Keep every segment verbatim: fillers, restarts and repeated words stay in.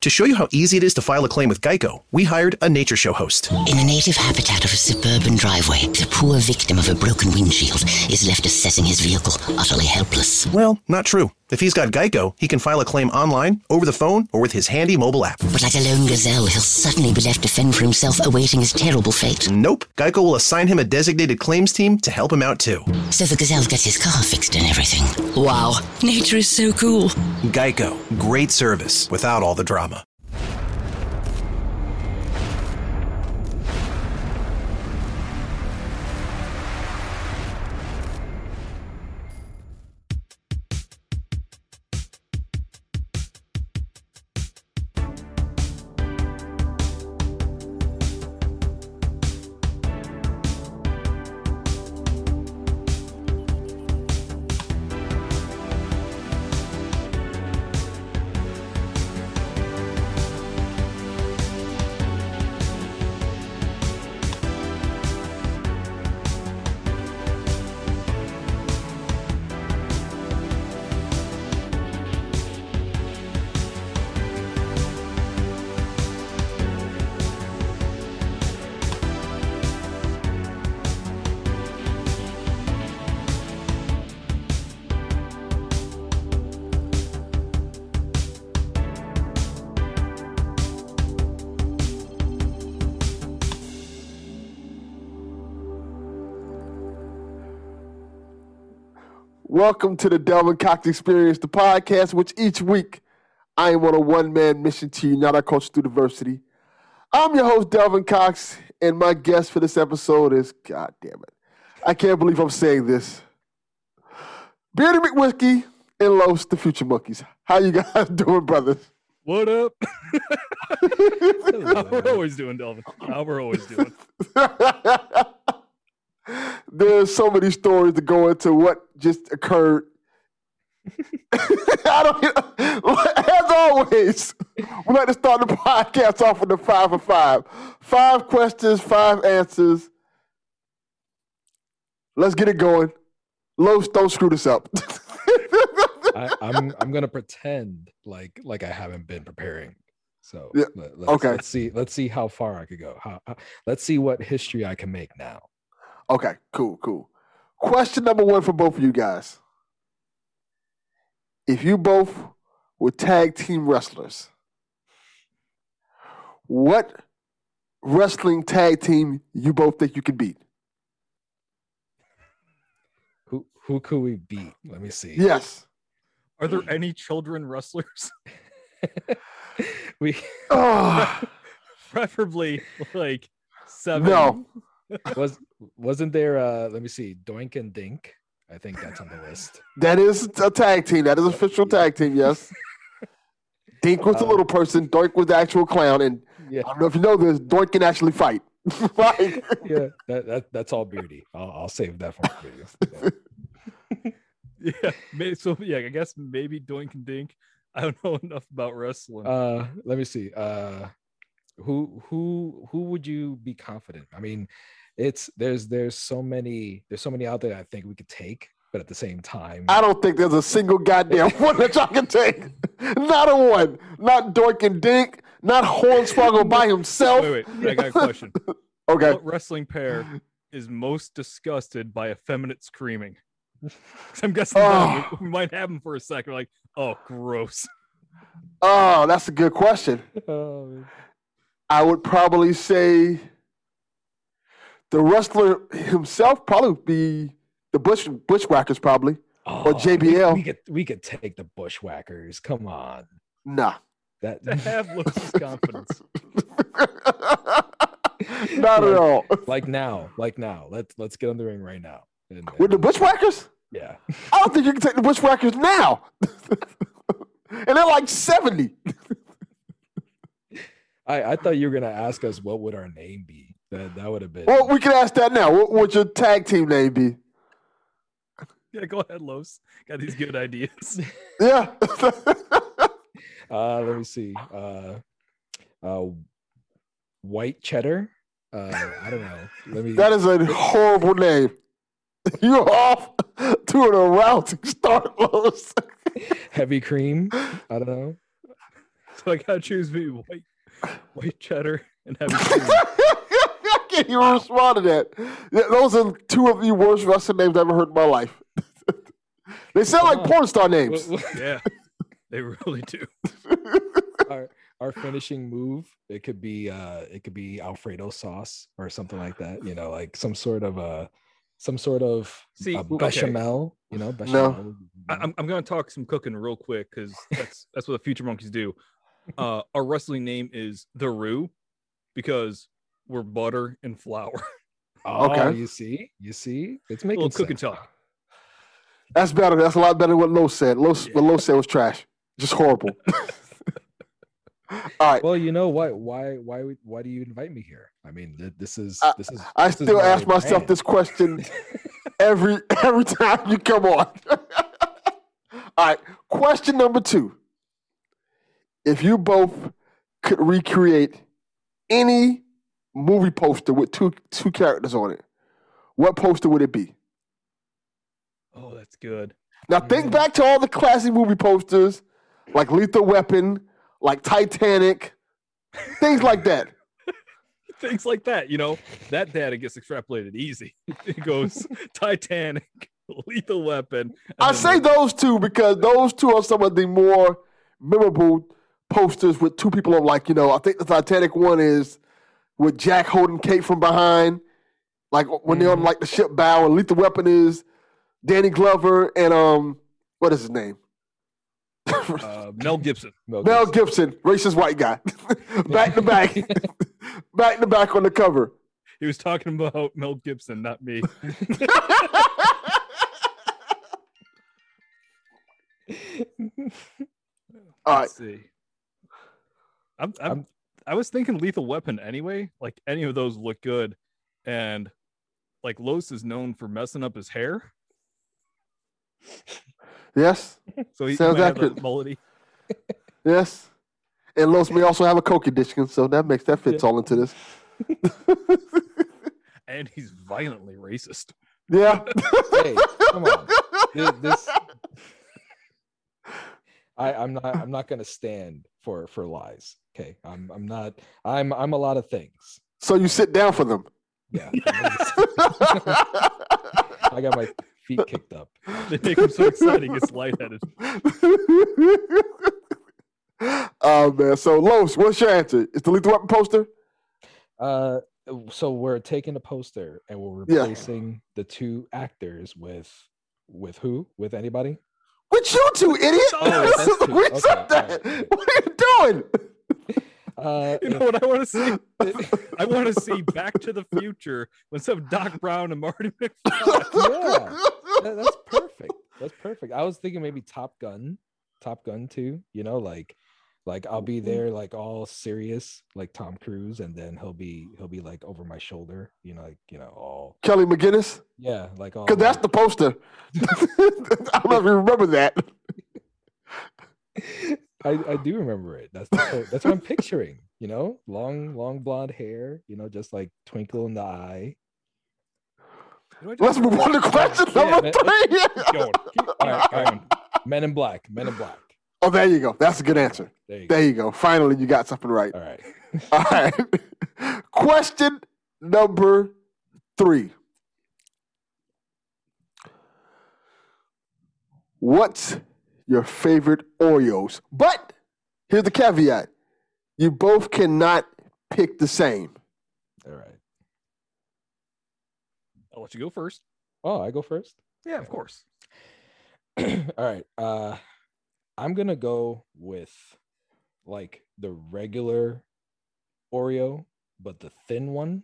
To show you how easy it is to file a claim with Geico, we hired a nature show host. In the native habitat of a suburban driveway, the poor victim of a broken windshield is left assessing his vehicle, utterly helpless. Well, not true. If he's got Geico, he can file a claim online, over the phone, or with his handy mobile app. But like a lone gazelle, he'll suddenly be left to fend for himself, awaiting his terrible fate. Nope. Geico will assign him a designated claims team to help him out, too. So the gazelle gets his car fixed and everything. Wow, nature is so cool. Geico. Great service without all the drama. Welcome to the Delvin Cox Experience, the podcast, which each week I am on a one-man mission to unite our culture through diversity. I'm your host, Delvin Cox, and my guest for this episode is, God damn it, I can't believe I'm saying this, Beardy McWhiskey and Los, the Future Monkeys. How you guys doing, brothers? What up? How we're always doing, Delvin. How we're always doing. There's so many stories to go into what just occurred. I don't, as always, we like to start the podcast off with the five for five. Five questions, five answers. Let's get it going. Los, don't screw this up. I, I'm I'm gonna pretend like like I haven't been preparing. So yeah. let, let's, okay. Let's see. Let's see how far I could go. How, how, let's see what history I can make now. Okay, cool, cool. Question number one for both of you guys. If you both were tag team wrestlers, what wrestling tag team you both think you could beat? Who who could we beat? Let me see. Yes. Are there any children wrestlers? we oh. Preferably like seven. No. Was wasn't there uh let me see, Doink and Dink? I think that's on the list. That is a tag team. That is an official tag team, yes. Dink was the uh, little person, Doink was the actual clown, and yeah. I don't know if you know this, Doink can actually fight. Right? Yeah, that, that that's all Beardy. I'll, I'll save that for you. Yeah. yeah, maybe, so yeah, I guess maybe Doink and Dink. I don't know enough about wrestling. Uh let me see. Uh who who who would you be confident? I mean, it's there's there's so many there's so many out there that I think we could take, but at the same time, I don't think there's a single goddamn one that y'all can take. Not a one. Not Doink and Dink. Not Hornswoggle by himself. Wait, wait. I got a question. Okay. What wrestling pair is most disgusted by effeminate screaming? I'm guessing oh. we, we might have them for a second. Like, oh, gross. Oh, that's a good question. Oh. I would probably say the wrestler himself probably be the Bush Bushwhackers probably oh, or J B L. We, we could we could take the Bushwhackers. Come on. Nah. That to have Lucas confidence. Not like, at all. Like now, like now. Let's let's get on the ring right now. And, and, With the Bushwhackers? Yeah. I don't think you can take the Bushwhackers now. And they're like seventy. I, I thought you were gonna ask us what would our name be. That that would have been. Well, we can ask that now. What would your tag team name be? Yeah, go ahead, Los. Got these good ideas. Yeah. uh, let me see. Uh, uh, white cheddar. Uh, I don't know. Let me. That is a horrible name. You're off to an arousing start, Los. Heavy cream. I don't know. So I gotta choose me white, white cheddar and heavy cream. I can't even respond to that. Yeah, those are two of the worst wrestling names I've ever heard in my life. They sound like porn star names. Yeah, they really do. our, our finishing move, it could be uh it could be Alfredo sauce or something like that. You know, like some sort of a some sort of See, uh, okay. bechamel. You know, bechamel. I, I'm I'm gonna talk some cooking real quick because that's that's what the Future Monkeys do. Uh, our wrestling name is the Roux because we're butter and flour. Oh, Okay. you see, you see, it's A making little cooking sense. talk. That's better. That's a lot better than what Lo said. Lo, what Lo said was trash. Just horrible. All right. Well, you know what? Why, why, would- why do you invite me here? I mean, th- this is, I- this is. I this is still my ask myself brand. this question every every time you come on. All right. Question number two. If you both could recreate any movie poster with two two characters on it, what poster would it be? Oh, that's good. Now think back to all the classic movie posters, like Lethal Weapon, like Titanic, things like that. Things like that, you know, that data gets extrapolated easy. It goes Titanic, Lethal Weapon. and I then say the- those two because those two are some of the more memorable posters with two people on, like, you know, I think the Titanic one is with Jack holding Kate from behind, like when they're on like the ship bow, and Lethal Weapon is Danny Glover and um, what is his name? uh, Mel Gibson. Mel Mel Gibson. Gibson, racist white guy, back to back, back to back on the cover. He was talking about Mel Gibson, not me. All right, Let's see. I'm, I'm, I'm- I was thinking Lethal Weapon anyway. Like any of those look good, and like Los is known for messing up his hair, yes, so he, he Sounds might have accurate. that mullety. yes, and Los may also have a coke addiction, so that makes that fits all into this. And he's violently racist. Yeah. Hey, come on. This, this I, I'm not. I'm not going to stand for for lies. Okay, I'm. I'm not. I'm. I'm a lot of things. So you sit down for them. Yeah. I got my feet kicked up. They make him so excited he gets lightheaded. Oh man. So Los, what's your answer? Is the Lethal Weapon poster? Uh, so we're taking a poster and we're Yeah. replacing the two actors with with who? With anybody? With you two, idiot. Oh, that's two. we Okay, said all that. right, okay. What are you doing? Uh, You know what I want to see? I want to see Back to the Future when some Doc Brown and Marty McFly. yeah, that- that's perfect. That's perfect. I was thinking maybe Top Gun, Top Gun too. You know, like, like I'll be there like all serious, like Tom Cruise, and then he'll be he'll be like over my shoulder. You know, like you know all Kelly McGinnis? yeah, like all. Because that's the poster. I don't know if you remember that. I, I do remember it. That's the, po- that's what I'm picturing. You know, long long blonde hair. You know, just like twinkle in the eye. Let's move on to question Yeah, number man. three. Keep going. Keep All right, all going. right. Men in Black. Men in Black. Oh, there you go. That's a good answer. There you go. There you go. Finally, you got something right. All right. All right. Question number three. What's your favorite Oreos? But here's the caveat. You both cannot pick the same. All right. I'll let you go first. Oh, I go first. Yeah, of course. All right. Uh I'm gonna go with like the regular Oreo, but the thin one.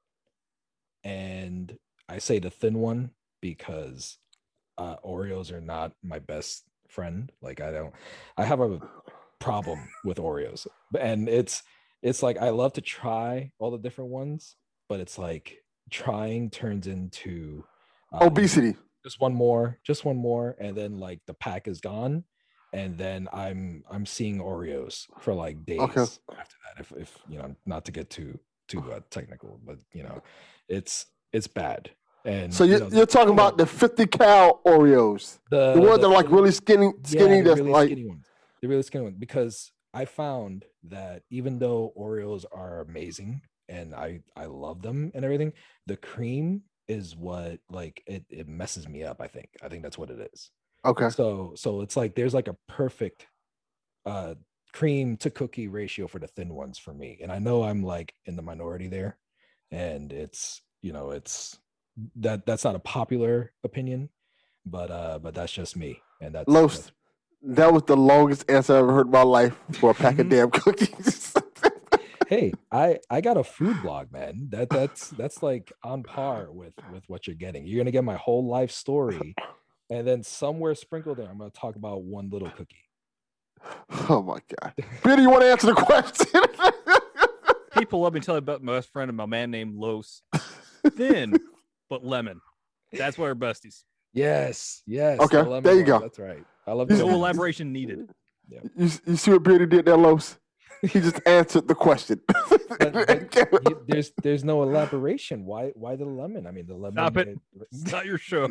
And I say the thin one because uh Oreos are not my best friend. Like I don't I have a problem with Oreos. And it's it's like I love to try all the different ones, but it's like trying turns into uh, Obesity. just one more, just one more, and then like the pack is gone, and then I'm I'm seeing Oreos for like days Okay. after that. If if you know, not to get too too uh, technical, but you know, it's it's bad. And So you you're, know, you're talking you know, about the fifty cal Oreos. the The ones that the- are like really skinny, yeah, skinny the that's really like, skinny ones, the really skinny ones, because I found that even though Oreos are amazing and I I love them and everything, the cream is what like it it messes me up. I think I think that's what it is. Okay. So so it's like there's like a perfect uh cream to cookie ratio for the thin ones for me, and I know I'm like in the minority there, and it's you know it's that that's not a popular opinion, but uh but that's just me, and that's, Los, that's that was the longest answer I ever heard in my life for a pack of damn cookies. hey, I I got a food blog, man. That that's that's like on par with with what you're getting. You're gonna get my whole life story, and then somewhere sprinkled there, I'm gonna talk about one little cookie. Oh my God, Peter, you want to answer the question? People let me tell you about my best friend and my man named Los. Thin, but lemon. That's why we're besties. Yes, yes. Okay, the lemon there you one, go. That's right. I love You- the No lemon. elaboration needed. You, you see what Beardy did there, Los? He just answered the question. But- but you- there's there's no elaboration. Why why the lemon? I mean the lemon. Stop it. It's not your show.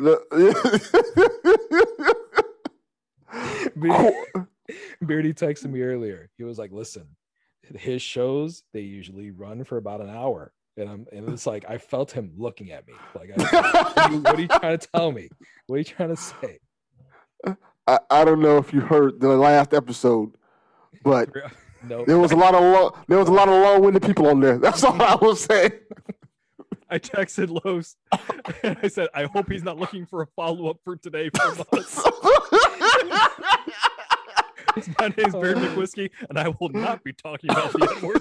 Beardy, Beardy texted me earlier. He was like, "Listen, his shows they usually run for about an hour." And I'm and it's like I felt him looking at me. Like, I, what, are you, what are you trying to tell me? What are you trying to say? I, I don't know if you heard the last episode, but No, there was a lot of long, there was a lot of long-winded people on there. That's all I was saying. I texted Los and I said, I hope he's not looking for a follow-up for today from us. My name's Beard McWhiskey, and I will not be talking about the N-word.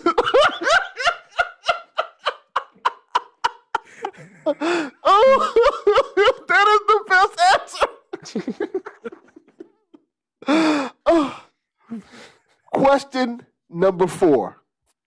Oh, that is the best answer. Oh. Question number four.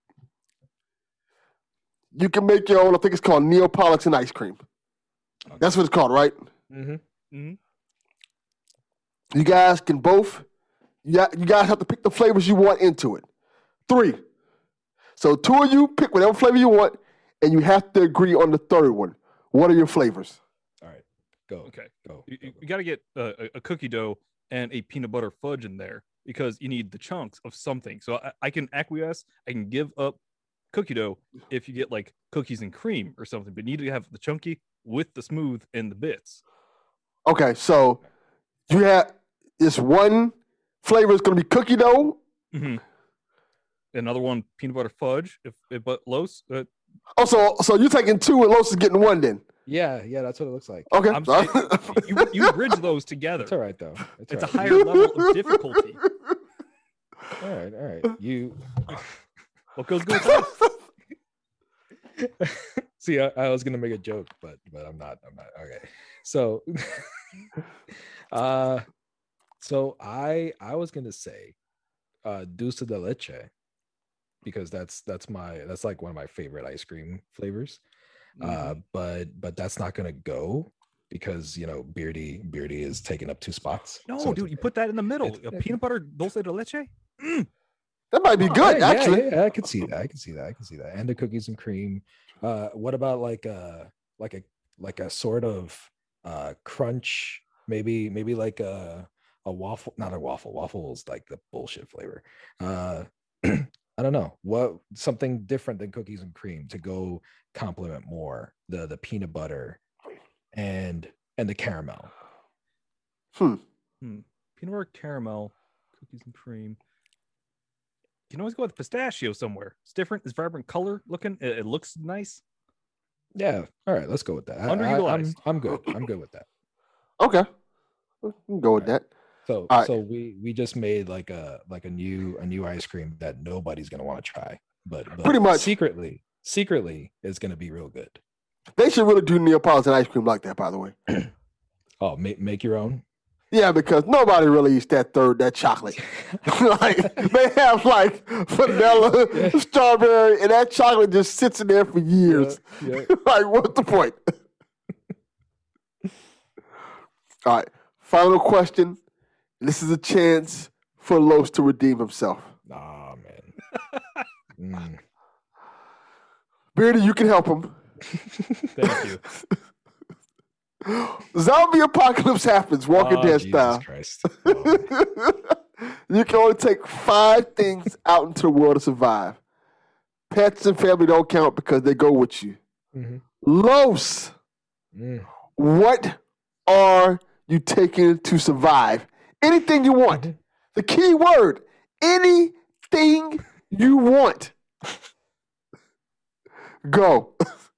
You can make your own. I think it's called Neapolitan ice cream. That's what it's called, right? Mm-hmm. Mm-hmm. You guys can both. Yeah, you guys have to pick the flavors you want into it. Three. So two of you pick whatever flavor you want, and you have to agree on the third one. What are your flavors? All right, go. Okay. Go. You, go, you go. got to get uh, a, a cookie dough and a peanut butter fudge in there because you need the chunks of something. So I, I can acquiesce. I can give up cookie dough if you get like cookies and cream or something, but you need to have the chunky with the smooth and the bits. Okay, so you have this one flavor is going to be cookie dough. Mm-hmm. Another one, peanut butter fudge. If, if but Los, uh, Oh, so, so you're taking two and Los is getting one then. Yeah, yeah, that's what it looks like. Okay. I'm saying you, you bridge those together. It's all right though. It's, It's a all right. higher level of difficulty. All right, all right. You What goes good with that? see, I, I was gonna make a joke, but but I'm not. I'm not. Okay. So, uh, so I I was gonna say, uh, dulce de leche, because that's that's my that's like one of my favorite ice cream flavors. Uh, but but that's not gonna go because you know Beardy Beardy is taking up two spots. No, So dude, you put that in the middle. it's- A peanut butter dulce de leche. Mm. That might be Oh, good, yeah, actually. yeah, yeah, I could see that. I can see that. I can see that. And the cookies and cream. Uh, what about like a like a like a sort of uh crunch? Maybe maybe like a a waffle, not a waffle. Waffle is like the bullshit flavor. Uh, I don't know what something different than cookies and cream to go complement more the the peanut butter and and the caramel. Hmm. Hmm. Peanut butter caramel, cookies and cream. You can always go with pistachio somewhere. It's different. It's vibrant color looking. It, it looks nice. Yeah. All right. Let's go with that. I, I, I'm Underutilized. I'm good. I'm good with that. Okay. We can go with that. So All right. so we we just made like a like a new a new ice cream that nobody's gonna want to try, but, but Pretty much. secretly secretly is gonna be real good. They should really do Neapolitan ice cream like that, by the way. Oh, make make your own. Yeah, because nobody really eats that third, that chocolate. Like they have like vanilla, Yeah. strawberry, and that chocolate just sits in there for years. Yeah, Like, what's the point? All right, final question. This is a chance for Los to redeem himself. Nah, man. Mm. Beardy, you can help him. Thank you. Zombie apocalypse happens, Walking Oh, Dead Jesus style. Christ. Oh, You can only take five things out into the world to survive. Pets and family don't count because they go with you. Mm-hmm. Los, Mm. what are you taking to survive? Anything you want. Mhm. The key word, anything you want. Go.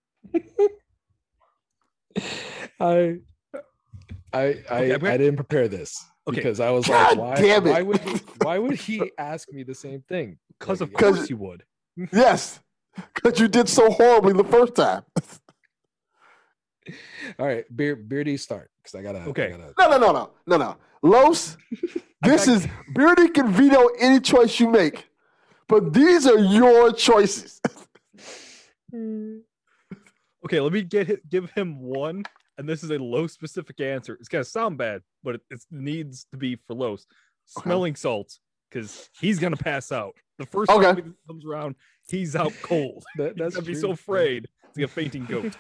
I, I, I, Okay, I'm gonna- I didn't prepare this Okay. because I was God like, why, damn it. why would he, why would he ask me the same thing? Because of Like, Cause- course you would. Yes, because you did so horribly the first time. all right, Beard, Beardy, start because I gotta. I Okay. gotta, No, no, no, no, no, no. Los, this got- is Beardy can veto any choice you make, but these are your choices. Okay, let me get hi- give him one, and this is a low specific answer. It's gonna sound bad, but it, it needs to be for Los. Okay. Smelling salts, because he's gonna pass out. The first Okay. time he comes around, he's out cold. that, He's that's gonna be true. so afraid. He's like a fainting goat.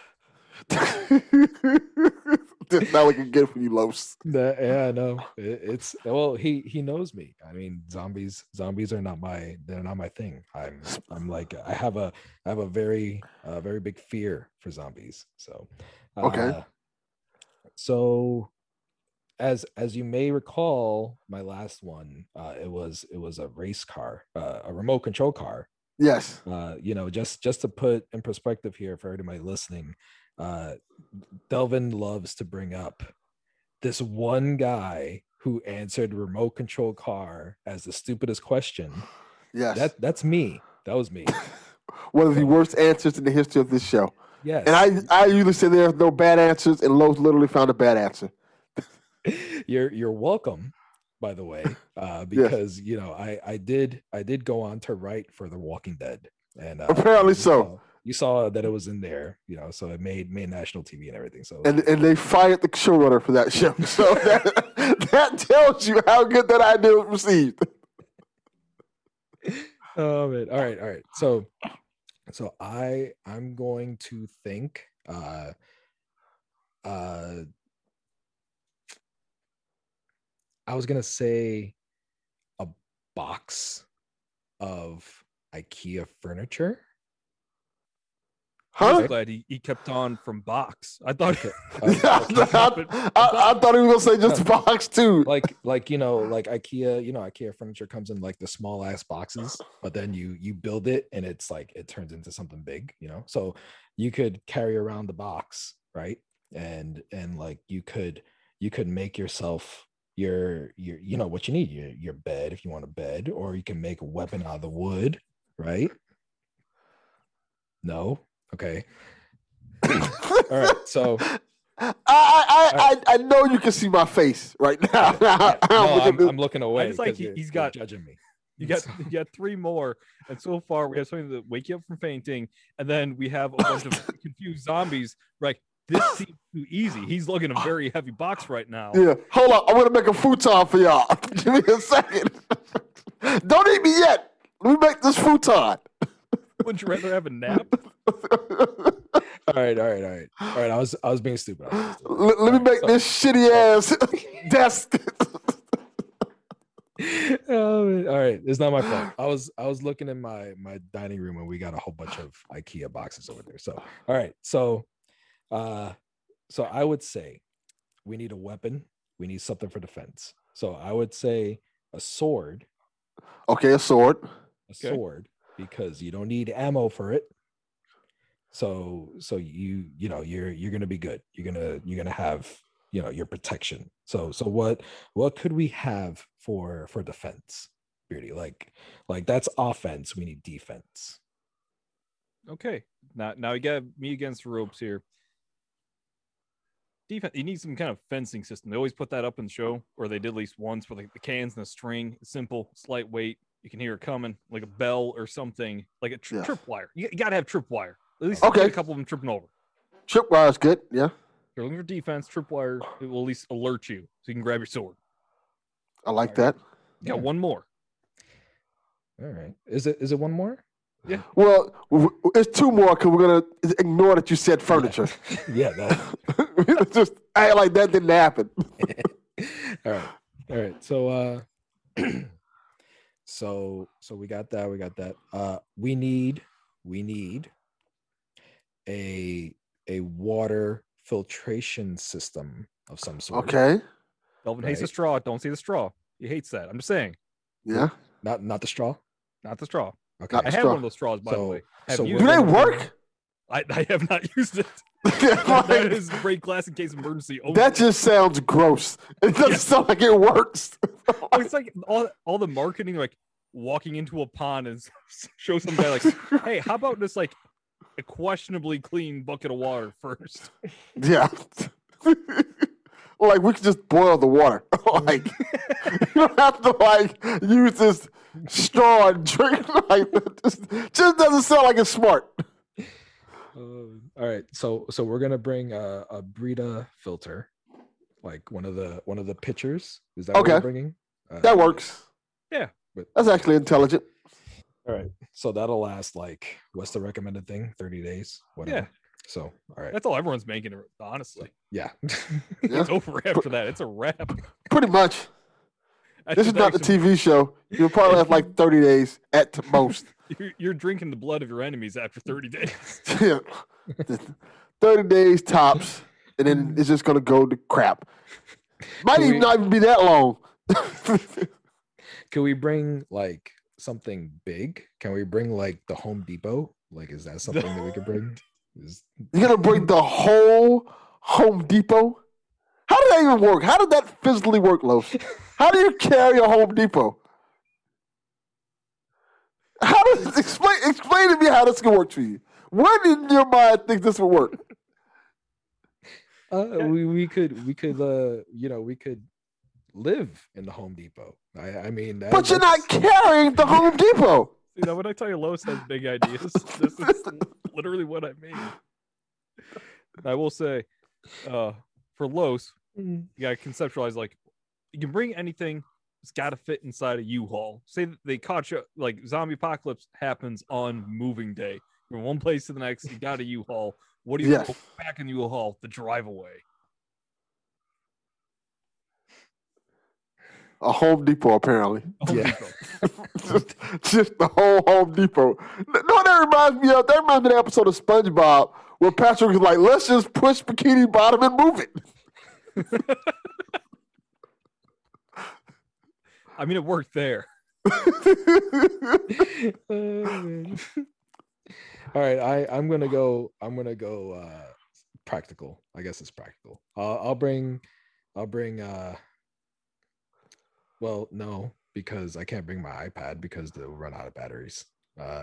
That's not looking good for you, Los. That, yeah, no, it, it's well, he he knows me. I mean, zombies zombies are not my they're not my thing. I'm I'm like I have a I have a very uh, very big fear for zombies. So Okay. uh, so as as you may recall, my last one uh, it was it was a race car, uh, a remote control car. Yes. Uh, you know, just just to put in perspective here for everybody listening, uh, Delvin loves to bring up this one guy who answered remote control car as the stupidest question. Yes. That that's me. That was me. One of the worst answers in the history of this show. Yes. And I, I usually say there's no bad answers, and Los literally found a bad answer. you're you're welcome, by the way, uh, because you know I I did I did go on to write for The Walking Dead, and uh, Apparently you so. saw- you saw that it was in there, you know, so it made made national T V and everything. So And and they fired the showrunner for that show. So that, that tells you how good that idea was received. oh man. All right, all right. So so I I'm going to think uh uh I was gonna say a box of IKEA furniture. I'm Huh? glad he, he kept on from box. I thought Okay. I, I, I thought he was gonna say just box too. like like you know like IKEA, you know, IKEA furniture comes in like the small ass boxes, but then you you build it and it's like it turns into something big, you know. So you could carry around the box, right? And and like you could you could make yourself your your you know what you need, your your bed if you want a bed, or you can make a weapon out of the wood, right? No. Okay. All right. So I, I, I, I know you can see my face right now. yeah, I'm no, looking I'm, at this- I'm looking away. just like 'cause he- you're- he's you're got- judging me. you got you got three more, and so far we have something that wake you up from fainting, and then we have a bunch of confused zombies. Right, this seems too easy. He's lugging a very heavy box right now. Yeah, hold on. I'm gonna make a futon for y'all. Give me a second. Don't eat me yet. Let me make this futon. Wouldn't you rather have a nap? All right, all right, all right, all right. I was I was being stupid. I was being stupid. Let, let me All right, make so- this shitty ass desk. Oh, all right, it's not my fault. I was I was looking in my my dining room and we got a whole bunch of IKEA boxes over there. So all right, so uh, so I would say we need a weapon. We need something for defense. So I would say a sword, Okay, a sword. a Okay. sword, because you don't need ammo for it. So so you you know you're you're gonna be good. You're gonna you're gonna have you know your protection. So so what what could we have for for defense? Beardy, like like that's offense. We need defense. Okay, now now you got me against the ropes here. Defense. You need some kind of fencing system. They always put that up in the show, or they did at least once, with like the cans and the string. It's simple, it's lightweight. You can hear it coming, like a bell or something, like a tri- Yeah. tripwire. You, you got to have tripwire. At least Okay. get a couple of them tripping over. Tripwire is good. Yeah, If you're looking for defense, tripwire, it will at least alert you so you can grab your sword. I like that. You got Yeah. one more. All right. Is it is it one more? Well, w- w- it's two more because we're gonna ignore that you said furniture. Yeah. That, Just act like that didn't happen. all right. All right. So uh so so we got that. We got that. Uh, we need we need a a water filtration system of some sort. Okay. Delvin Right. hates the straw. Don't say the straw. He hates that. I'm just saying, Yeah. Not not the straw. not the straw. Okay. Not I the have straw. one of those straws, by So- the way. Have so you we're Do they gonna work? I, I have not used it. that Like, is break glass in case of emergency. only. that just sounds gross. It doesn't Yeah. sound like it works. Oh, it's like all, all the marketing, like walking into a pond and s- show some guy like, hey, how about this like a questionably clean bucket of water first? Yeah. Like we could just boil the water. Like you don't have to like use this straw and drink. Like that just, just doesn't sound like it's smart. Uh, all right, so so we're gonna bring a, a Brita filter, like one of the one of the pitchers. Is that what Okay. we're bringing? Uh, That works. Yeah. but- That's actually intelligent. all right, so that'll last like what's the recommended thing? thirty days, whatever. Yeah. So all right, That's all everyone's making, honestly. yeah. Yeah. It's over after that. It's a wrap. Pretty much. After This is that, not the T V show. You'll probably have like thirty days at the most. You're, you're drinking the blood of your enemies after thirty days. Yeah. thirty days tops, and then it's just gonna go to crap. Might Can even we- not even be that long. Can we bring like something big? Can we bring like the Home Depot? Like, is that something that we could bring? Is You're gonna bring the whole Home Depot? How did that even work? How did that physically work, Los? How do you carry a Home Depot? How does explain explain to me how this can work for you? When in your mind think this would work? uh, we we could we could uh you know we could live in the Home Depot. I I mean, that- But you're not that's- carrying the Home Depot. You know, when I tell you Lois has big ideas, this is literally what I mean. I will say, uh, for Los, Mm. you gotta conceptualize like you can bring anything. It's got to fit inside a U-Haul. Say that they caught you like zombie apocalypse happens on moving day. From one place to the next, you got a U-Haul. What do you Yes. go back in the U-Haul? The drive away. A Home Depot, apparently. Home Yeah. Depot. just, just the whole Home Depot. No, that reminds me of that reminds me of the episode of SpongeBob where Patrick was like, "Let's just push Bikini Bottom and move it." I mean, it worked there. Oh, man. All right, I I'm gonna go. I'm gonna go uh practical. I guess it's practical. Uh, I'll bring. I'll bring. uh Well, no, because I can't bring my iPad because they'll run out of batteries. Uh,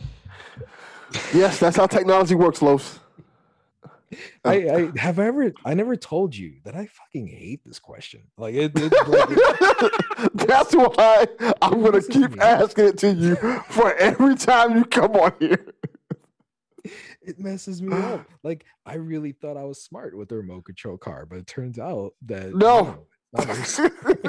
Yes, that's how technology works, Los. I, I have I ever. I never told you that I fucking hate this question. Like it. it's like- That's why I'm gonna This is keep me. asking it to you for every time you come on here. it messes me up. Like I really thought I was smart with the remote control car, but it turns out that No. not as-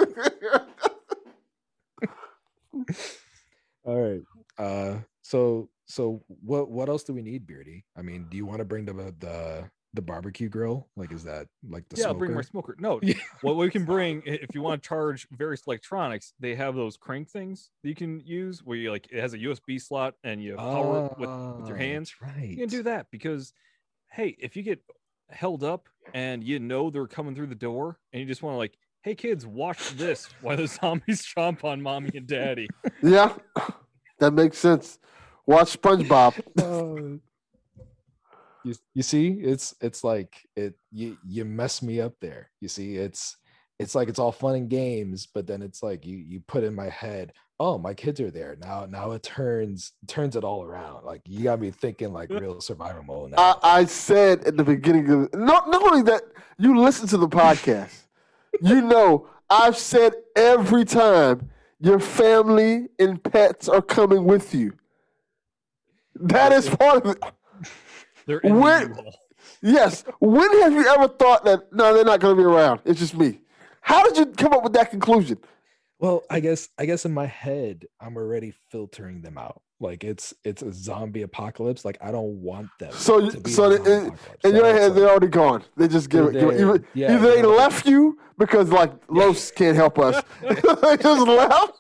All right. Uh so so what what else do we need, Beardy? I mean, do you want to bring the the the barbecue grill? Like is that like the yeah, I'll smoker? bring my smoker. No, Yeah. what we can bring i- if you want to charge various electronics, they have those crank things that you can use where you like it has a U S B slot and you power it with, with your Ah, hands. that's right. You can do that because, hey, if you get held up and you know they're coming through the door and you just want to like, hey kids, watch this while the zombies chomp on mommy and daddy. Yeah, that makes sense. Watch SpongeBob. Oh. you, you see it's it's like it you you mess me up there. You see it's it's like it's all fun and games, but then it's like you you put in my head, oh, my kids are there now. Now it turns turns it all around. Like you got me thinking like real survival mode now. I, I said at the beginning of not not only that you listen to the podcast, you know I've said every time your family and pets are coming with you. That is part of it. They're in the Where- U-Haul. Yes. When have you ever thought that no, they're not going to be around? It's just me. How did you come up with that conclusion? Well, I guess I guess in my head I'm already filtering them out. Like it's it's a zombie apocalypse. Like I don't want them. So, to be so in, a in, zombie in apocalypse. your So it's head, like- they're already gone. They just give it. Give it They're- either, yeah, either they they're- left you because like Los can't help us. They just left,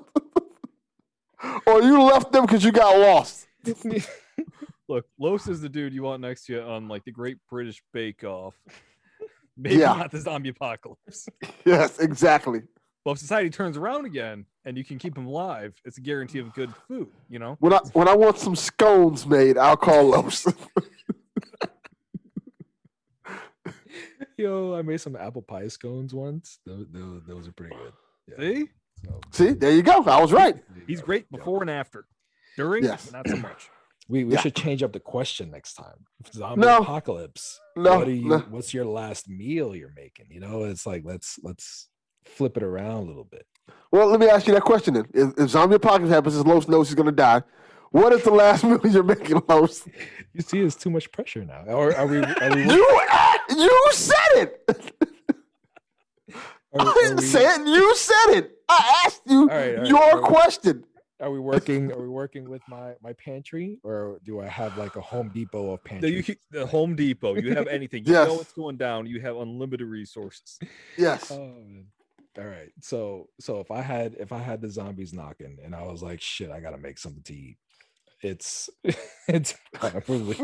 or you left them because you got lost. Look, Los is the dude you want next to you on like the Great British Bake Off. Maybe Yeah. not the zombie apocalypse. Yes, exactly. But if society turns around again and you can keep him alive, it's a guarantee of good food, you know? When I when I want some scones made, I'll call Los. Yo, I made some apple pie scones once. Those, those, those are pretty good. Yeah. See? So, See, there you go. I was right. there you He's go. great Yeah. before and after. During, Yes. not so much. We we Yeah. should change up the question next time. Zombie No. apocalypse. No, What are you? no. What's your last meal you're making? You know, it's like let's let's flip it around a little bit. Well, let me ask you that question then. If, if zombie apocalypse happens and Los knows he's going to die, what is the last meal you're making, Los? You see, it's too much pressure now. Or are we? Are we? You, you said it. Are, I are didn't we, say it. You said it. I asked you right, all right, your all right. question. are we working? Are we working with my my pantry, or do I have like a Home Depot of No, pantry? you keep, the Home Depot, you have anything. You Yes. know what's going down. You have unlimited resources. Yes. Oh, man. All right. So so if I had if I had the zombies knocking and I was like, shit, I gotta make something to eat. It's it's probably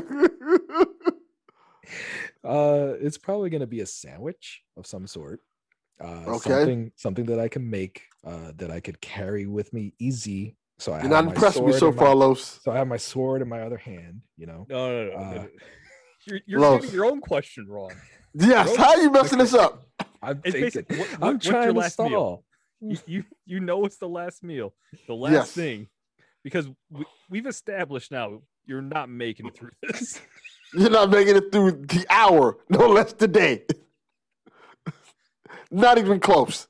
uh it's probably gonna be a sandwich of some sort. Uh Okay. something something that I can make uh that I could carry with me easy. So I You're have not my impressing me sword so in my- far, Los. So I have my sword in my other hand, you know. No, no, no. no, Uh, no. You're, you're Los. getting your own question wrong. Yes. Bro, How are you messing this up? I'm It's thinking, basically, what, what- I'm what's your trying to last meal? stall. You, you you know it's the last meal, the last Yes. thing, because we, we've established now you're not making it through this. You're not making it through the hour, no less today. Not even close.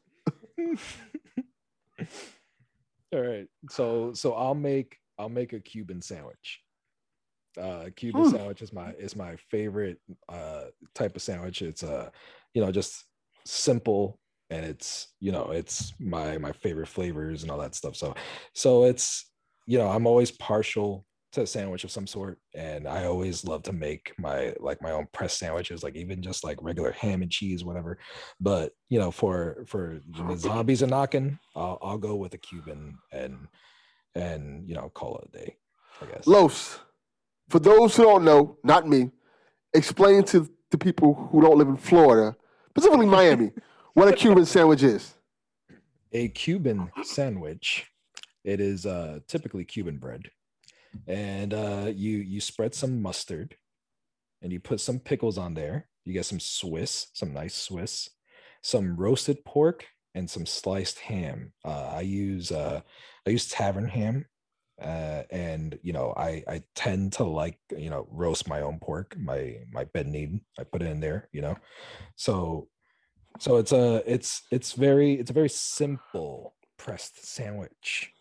All right. So so I'll make I'll make a Cuban sandwich. Uh Cuban Hmm. sandwich is my is my favorite uh type of sandwich. It's uh you know just simple and it's you know it's my my favorite flavors and all that stuff. So so it's you know I'm always partial to a sandwich of some sort and I always love to make my like my own pressed sandwiches, like even just like regular ham and cheese, whatever. But you know, for for the zombies are knocking, I'll, I'll go with a Cuban and and you know call it a day, I guess. Los, for those who don't know, not me, explain to the people who don't live in Florida, specifically Miami, what a Cuban sandwich is. A Cuban sandwich, it is uh typically Cuban bread. And uh you you spread some mustard and you put some pickles on there. You get some Swiss, some nice Swiss, some roasted pork, and some sliced ham. Uh, I use uh I use tavern ham. Uh, and you know, I I tend to like you know roast my own pork, my my bed need. I put it in there, you know. So so it's a it's it's very it's a very simple pressed sandwich.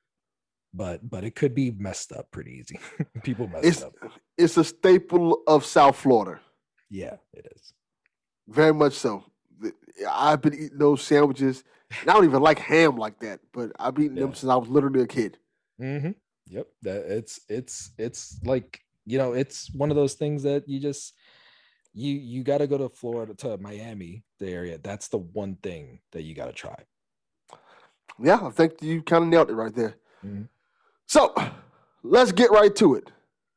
But but it could be messed up pretty easy. People mess It's it up. it's a staple of South Florida. Yeah, it is. Very much so. The- I've been eating those sandwiches. And I don't even like ham like that, but I've eaten them Yeah. since I was literally a kid. Mm-hmm. Yep. That it's it's it's like you know it's one of those things that you just you you got to go to Florida to Miami, the area. That's the one thing that you got to try. Yeah, I think you kind of nailed it right there. Mhm. So let's get right to it.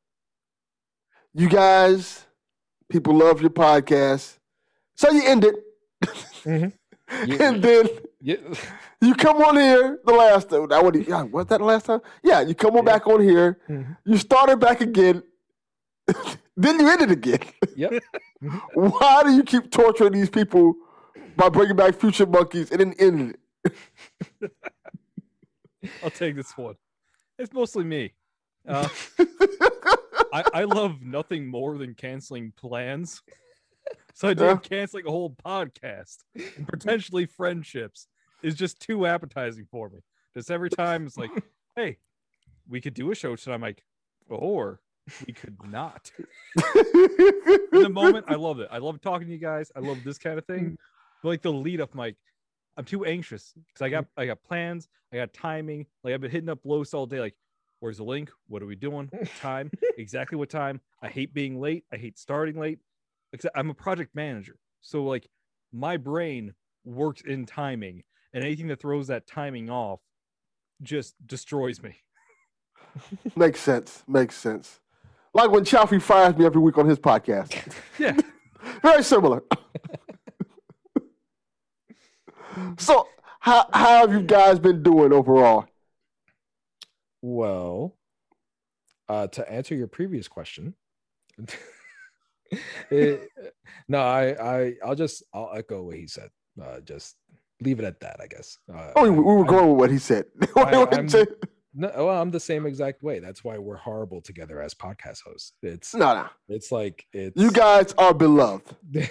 You guys, people love your podcast. So you end it. Mhm. and then Yeah. you come on here the last time. That would, yeah, was that the last time? Yeah, you come on Yeah. back on here. Mhm. You started back again. Then you ended again. Yep. Why do you keep torturing these people by bringing back Future Monkeys and then ending it? I'll take this one. It's mostly me. Uh, I, I love nothing more than canceling plans. So I Yeah. think canceling a whole podcast and potentially friendships is just too appetizing for me. Just every time it's like, hey, we could do a show tonight. I'm like, or we could not. In the moment, I love it. I love talking to you guys. I love this kind of thing. But like the lead up, I'm like, I'm too anxious because I got I got plans, I got timing. Like I've been hitting up Los all day. Like, Where's the link? What are we doing? What time? Exactly what time? I hate being late. I hate starting late. Except I'm a project manager. So like my brain works in timing, and anything that throws that timing off just destroys me. Makes sense. Makes sense. Like when Chaffee fires me every week on his podcast. Yeah. Very similar. So how how have you guys been doing overall? Well, uh, to answer your previous question, it, no, I, I, I'll just, I'll echo what he said. Uh, just leave it at that, I guess. Uh, Oh, we we were I'm- going with what he said. I, I'm, no, well, I'm the same exact way. That's why we're horrible together as podcast hosts. It's, no, no. it's like it's You guys are beloved.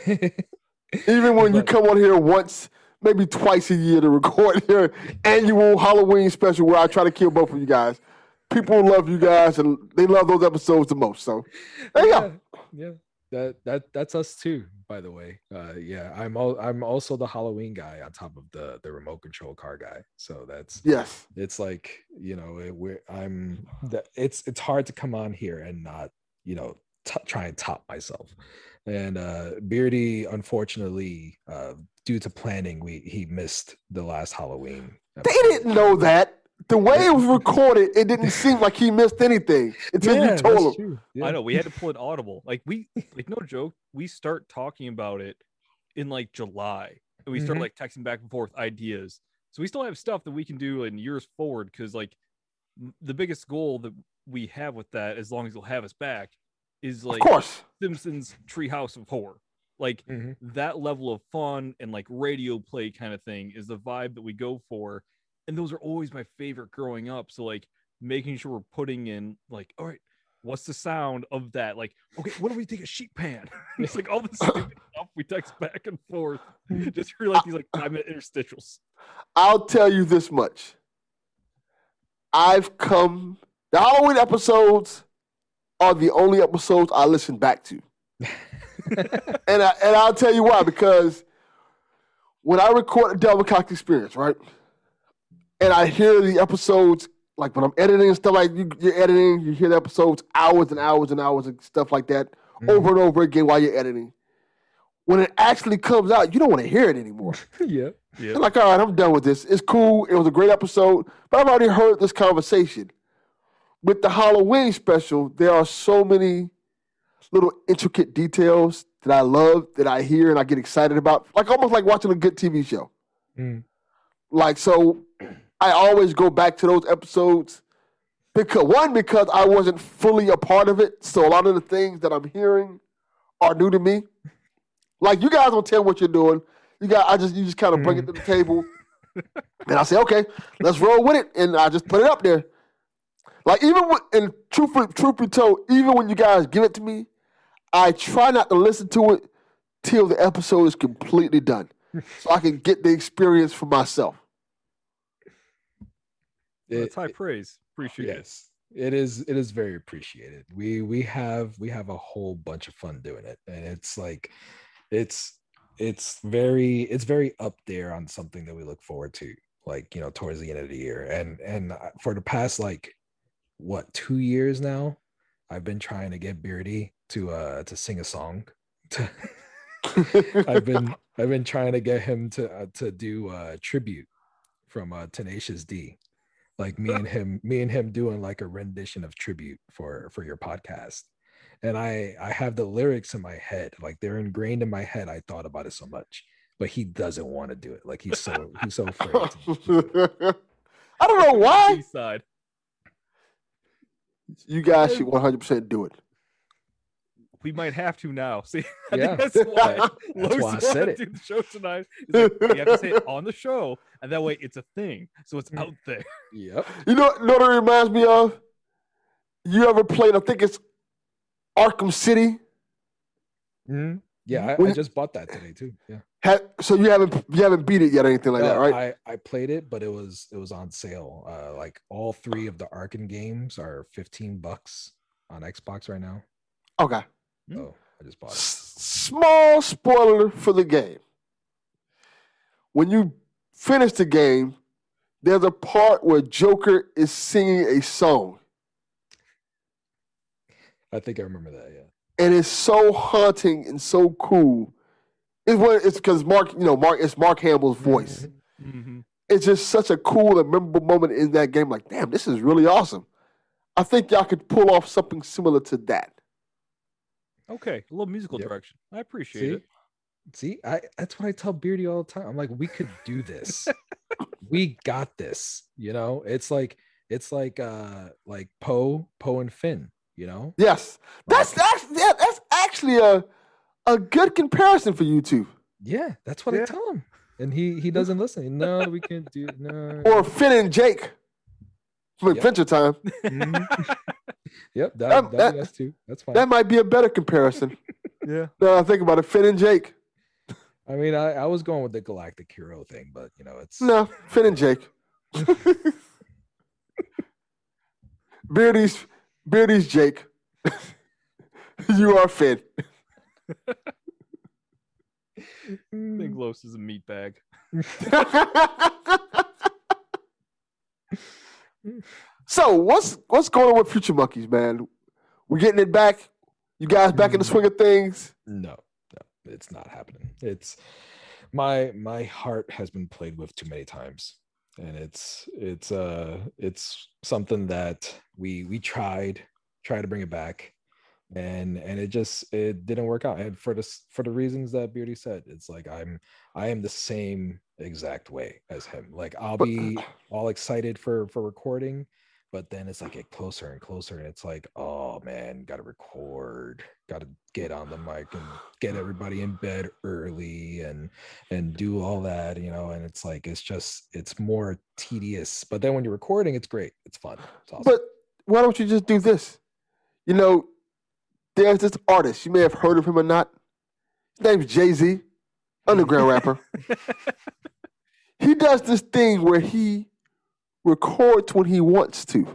Even when you But- come on here once, maybe twice a year to record your annual Halloween special where I try to kill both of you guys. People love you guys and they love those episodes the most. So there you yeah, go. yeah. That that that's us too, by the way. Uh, yeah, I'm all, I'm also the Halloween guy on top of the the remote control car guy. So that's Yes. it's like, you know, it, we're I'm the, it's it's hard to come on here and not, you know, t- try and top myself. And uh Beardy, unfortunately, uh due to planning, we he missed the last Halloween They episode. didn't know that. The way it was recorded, it didn't seem like he missed anything until Yeah, you told that's him. true. Yeah. I know we had to pull an audible. Like we, like no joke, we start talking about it in like July, and we start Mhm. like texting back and forth ideas. So we still have stuff that we can do in years forward. Because like m- the biggest goal that we have with that, as long as you'll have us back, is Of like course. Simpsons Treehouse of Horror. Like Mhm. that level of fun and like radio play kind of thing is the vibe that we go for. And those are always my favorite growing up. So like making sure we're putting in like, all right, what's the sound of that? Like, okay, what do we take a sheet pan? It's like all this stupid stuff we text back and forth. Just for like these like five minute interstitials. I'll tell you this much. I've come, the Halloween episodes are the only episodes I listen back to. and, I, and I'll tell you why, because when I record the Delvin Cox Experience, right, and I hear the episodes, like when I'm editing and stuff like you, you're editing, you hear the episodes hours and hours and hours and stuff like that over and over again while you're editing. When it actually comes out, you don't want to hear it anymore. Yeah. Yeah. You're like, all right, I'm done with this. It's cool. It was a great episode, but I've already heard this conversation. With the Halloween special, there are so many little intricate details that I love, that I hear and I get excited about, like almost like watching a good T V show. Mm. Like, so I always go back to those episodes because, one, because I wasn't fully a part of it, so a lot of the things that I'm hearing are new to me. Like, you guys don't tell what you're doing. You got, I just, you just kind of bring it to the table, and I say, okay, let's roll with it, and I just put it up there. Like, even when, and truthfully, truth be told, even when you guys give it to me, I try not to listen to it till the episode is completely done, so I can get the experience for myself. That's It- high praise. Appreciate it. yes, it is. It is very appreciated. We we have we have a whole bunch of fun doing it, and it's like, it's it's very it's very up there on something that we look forward to, like, you know, towards the end of the year. And and uh, for the past like what two years now, I've been trying to get Beardy to uh to sing a song. To, I've been I've been trying to get him to uh, to do uh tribute from uh Tenacious D. Like me and him, me and him doing like a rendition of tribute for for your podcast. And I I have the lyrics in my head, like they're ingrained in my head. I thought about it so much, but he doesn't want to do it. Like he's so he's so afraid. To, I don't know why. East side. You guys should one hundred percent do it. We might have to now. See, I Yeah. think that's why That's why I Los said wanted it. to do the show tonight. He's like, you have to say it on the show, and that way it's a thing, so it's out there. yep. You know, know what it reminds me of? You ever played, I think it's Arkham City? Mhm. Yeah, I, When I you- just bought that today too. Yeah. Ha- so you haven't you haven't beat it yet or anything like No, that, right? I, I played it, but it was it was on sale. Uh, like all three of the Arkham games are fifteen bucks on Xbox right now. Okay. So I just bought it. S- small spoiler for the game. When you finish the game, there's a part where Joker is singing a song. I think I remember that. Yeah. And it's so haunting and so cool. It's what it's because Mark, you know, Mark, it's Mark Hamill's voice. Mm-hmm. It's just such a cool and memorable moment in that game. Like, damn, this is really awesome. I think y'all could pull off something similar to that. Okay, a little musical Yep. direction. I appreciate See, it. see, I that's what I tell Beardy all the time. I'm like, we could do this. We got this. You know, it's like it's like uh like Poe, Poe and Finn. You know, Yes, that's actually yeah, that's actually a a good comparison for you two. yeah, that's what I Yeah. tell him, and he he doesn't listen. No, we can't do no. Or Finn and Jake from Yep. Adventure Time. Mhm. Yep, that, That- that'd that- be us too. That's fine. That might be a better comparison. Yeah. Now I think about it, Finn and Jake. I mean, I, I was going with the Galactic Hero thing, but you know, it's No, Finn and Jake. Beardy's Beardy's Jake. You are Finn. I think Los is a meat bag. So what's what's going on with Future Monkeys, man? We're getting it back. You guys back in the swing of things. no, no, it's not happening. It's my my heart has been played with too many times, and it's it's uh it's something that we we tried tried to bring it back, and and it just it didn't work out. And for the s- for the reasons that Beardy said, it's like I'm I am the same exact way as him. Like I'll But- be all excited for for recording, but then it's like get closer and closer, and it's like, oh man, gotta record, gotta get on the mic and get everybody in bed early and and do all that, you know. And it's like it's just it's more tedious. But then when you're recording, it's great, it's fun, it's awesome. But why don't you just do this? You know, there's this artist. You may have heard of him or not. His name's Jay-Z, underground rapper. He does this thing where he records when he wants to.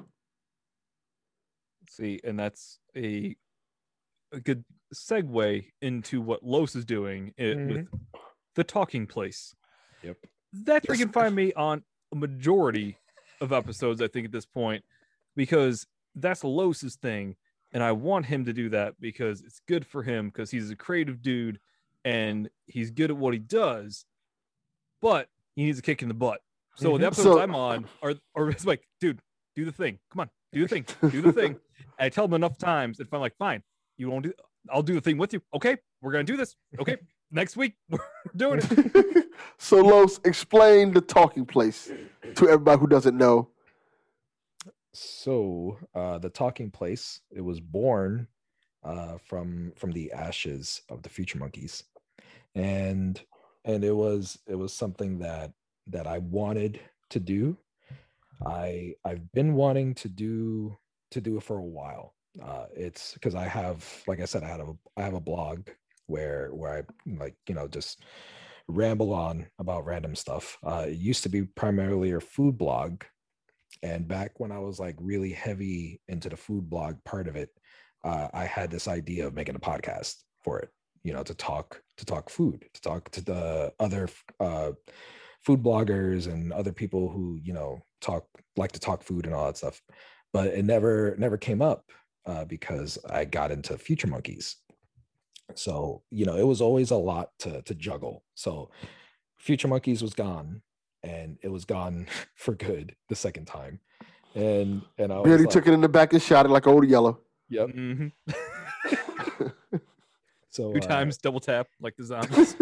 See, and that's a a good segue into what Los is doing i- with the Talking Place. Yep. That's where you can find me on a majority of episodes, I think, at this point, because that's Los's thing. And I want him to do that because it's good for him because he's a creative dude and he's good at what he does, but he needs a kick in the butt. So Mhm. the episodes So- I'm on are, are it's like, dude, do the thing. Come on, do the thing. Do the thing. And I tell him enough times and I'm like, fine, you won't do I'll do the thing with you. Okay, we're gonna do this. Okay, next week we're doing it. So, Los, explain the Talking Place to everybody who doesn't know. So uh, the Talking Place, it was born uh, from from the ashes of the Future Monkeys, and and it was it was something that that I wanted to do. I I've been wanting to do to do it for a while. Uh, it's because I have, like I said, I had a I have a blog where where I like you know just ramble on about random stuff. Uh, it used to be primarily a food blog. And back when I was like really heavy into the food blog part of it, uh, I had this idea of making a podcast for it, you know, to talk to talk food, to talk to the other uh, food bloggers and other people who, you know, talk like to talk food and all that stuff. But it never never came up uh, because I got into Future Monkeys. So, you know, it was always a lot to to juggle. So Future Monkeys was gone. And it was gone for good the second time, and and I was Beardy like, took it in the back and shot it like old yellow. yep. Mhm. So Two uh, times double tap like the zombies.